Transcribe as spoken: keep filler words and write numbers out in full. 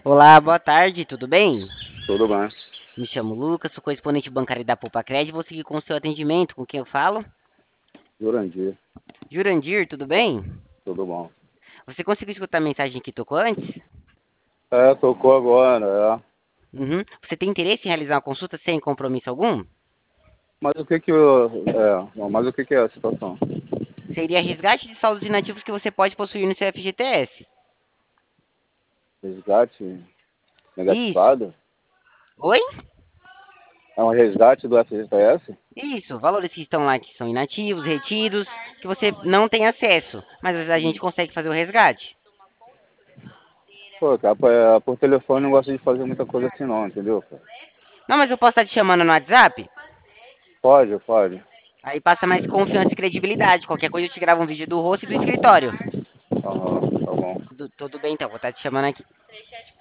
Olá, boa tarde, tudo bem? Tudo bem. Me chamo Lucas, sou correspondente bancário da Poupa Crédito. Vou seguir com o seu atendimento. Com quem eu falo? Jurandir, Jurandir, tudo bem? tudo bom. Você conseguiu escutar a mensagem que tocou antes? É, tocou agora, é. Uhum. Você tem interesse em realizar uma consulta sem compromisso algum? Mas o que que eu, é, não, mas o que que é a situação? Seria resgate de saldos inativos que você pode possuir no seu F G T S. Resgate Isso. negativado? Oi? É um resgate do F G T S? Isso. Valores que estão lá que são inativos, retidos, que você não tem acesso, mas a gente Hum. consegue fazer o resgate. Pô, cara, por, é, por telefone eu não gosto de fazer muita coisa assim não, entendeu, cara? Não, mas eu posso estar te chamando no WhatsApp? Pode, pode. Aí passa mais confiança e credibilidade. Qualquer coisa eu te gravo um vídeo do rosto e do escritório. Aham, tá bom. Tudo, tudo bem, então. Vou estar te chamando aqui.